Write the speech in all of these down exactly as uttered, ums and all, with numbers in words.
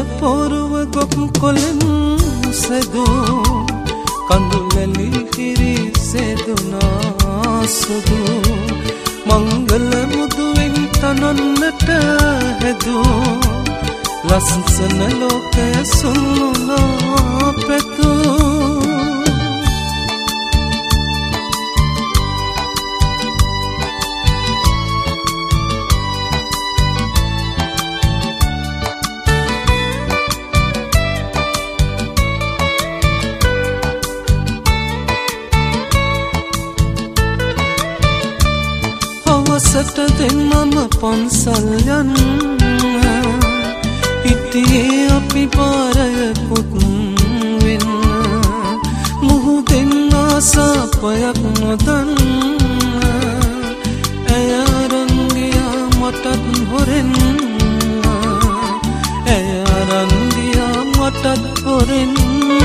පොරුව ගොක් කොලෙන් සෙදු කඳුලැලි හිරි සෙදුනා සුදු මංගල මුදුවෙන් තනන්නට හැදු ලස්සන ලෝකය සුන්නා පැතු සට දෙන්නම පන්සල් යන්න හිටියේ අපි පාරයකුත් වෙන්න මුහුදෙන් ආසාපයක් නොදන්න ඇය අරන් ගියා මටත් හොරෙන් ඇය අරන් ගියා මටත් හොරෙන්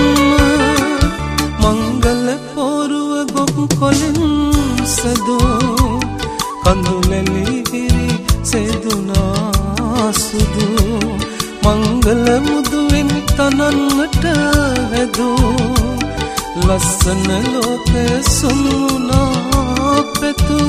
මංගල පොරුව ගොක් කොලෙන් සදෝ කඳුලැලි හිරි සෙදුනා සුදු මංගල මුදුවෙන් තනන්නට හැදු ලස්සන ලෝකය සුන්නා පැතු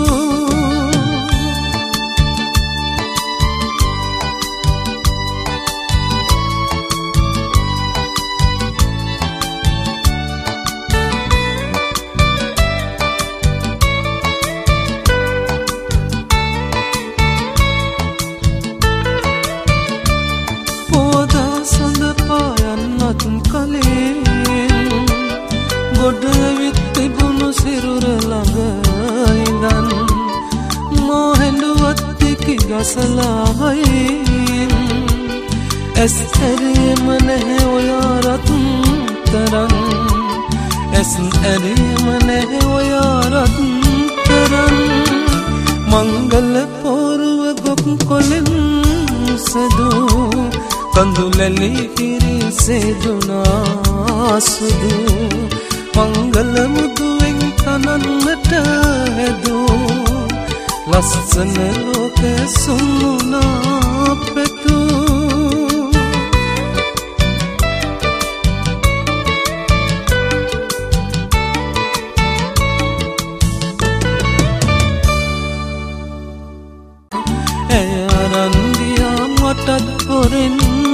ගොඩ විත් තිබුණු සිරුර ළඟ ඉඳන් මා හැඬුවත් එකි ගසලා හයින් ඇස් ඇරීම නැහැ ඔයා රත්තරන් ඇස් ඇරීම නැහැ ඔයා රත්තරන් මංගල පොරුව ගොක් කොලෙන් සදෝ කඳුලැලි හිරි සෙදුනා සුදු මංගල මුදුවෙන් තනන්නට හැදු ලස්සන ලෝකය සුන්නා පැතු ඇය අරන් ගියා මටත් හොරෙන්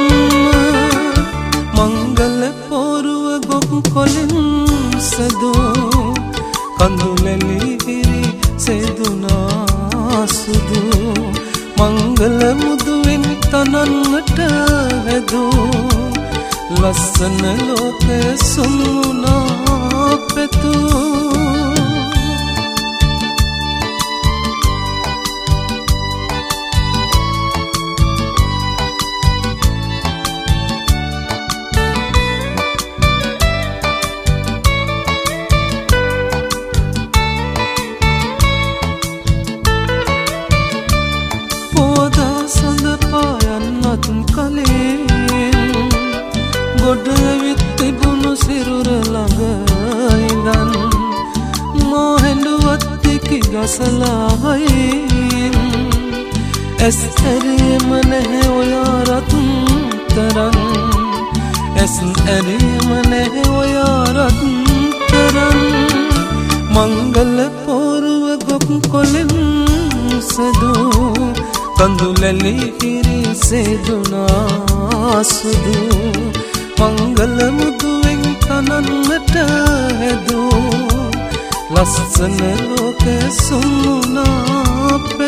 මංගල පොරුව ගොක් කොලෙන් සදෝ කඳුලැලි හිරි සෙදුනා සුදු මංගල මුදුවෙන් තනන්නට හැදු ලස්සන ලෝකය සුන්නා පැතු ගොඩ විත් තිබුණු සිරුර ළඟ ඉඳන් මා හැඬුවත් එකි ගසලා හයින් ඇස් ඇරීම නැහැ ඔයා රත්තරන් ඇස් ඇරීම නැහැ ඔයා රත්තරන් මංගල පොරුව ගොක් කොලෙන් සදෝ කඳුලැලි හිරි සෙදුනා සුදු මංගල මුදුවෙන් තනන්නට හැදු ලස්සන ලෝකය සුන්නා